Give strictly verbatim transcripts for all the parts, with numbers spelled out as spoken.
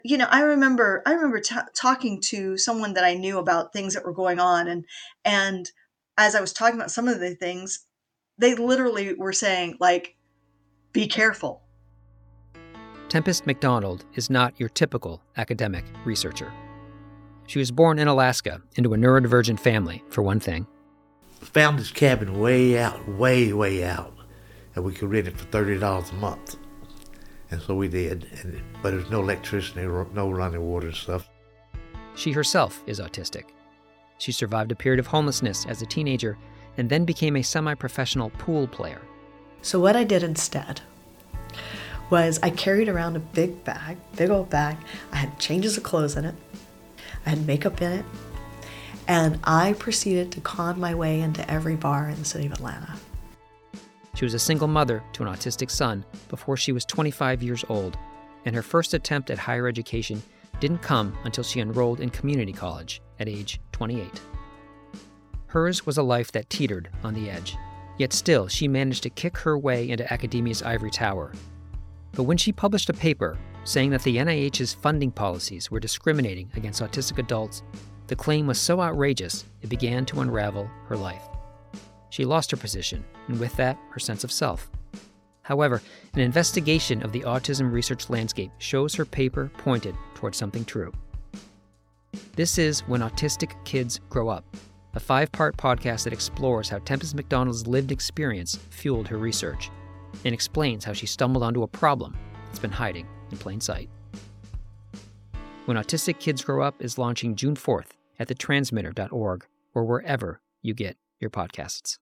You know, I remember I remember t- talking to someone that I knew about things that were going on, and and as I was talking about some of the things, they literally were saying, like, be careful. Tempest McDonald is not your typical academic researcher. She was born in Alaska into a neurodivergent family, for one thing. Found this cabin way out, way, way out, and we could rent it for thirty dollars a month. And so we did, and, but there's no electricity, no running water and stuff. She herself is autistic. She survived a period of homelessness as a teenager and then became a semi-professional pool player. So what I did instead was I carried around a big bag, big old bag. I had changes of clothes in it. I had makeup in it. And I proceeded to con my way into every bar in the city of Atlanta. She was a single mother to an autistic son before she was twenty-five years old, and her first attempt at higher education didn't come until she enrolled in community college at age twenty-eight. Hers was a life that teetered on the edge, yet still she managed to kick her way into academia's ivory tower. But when she published a paper saying that the N I H's funding policies were discriminating against autistic adults, the claim was so outrageous it began to unravel her life. She lost her position, and with that, her sense of self. However, an investigation of the autism research landscape shows her paper pointed towards something true. This is When Autistic Kids Grow Up, a five-part podcast that explores how Tempest McDonald's lived experience fueled her research, and explains how she stumbled onto a problem that's been hiding in plain sight. When Autistic Kids Grow Up is launching June fourth at the transmitter dot org or wherever you get your podcasts.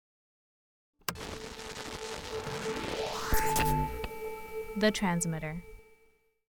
The Transmitter.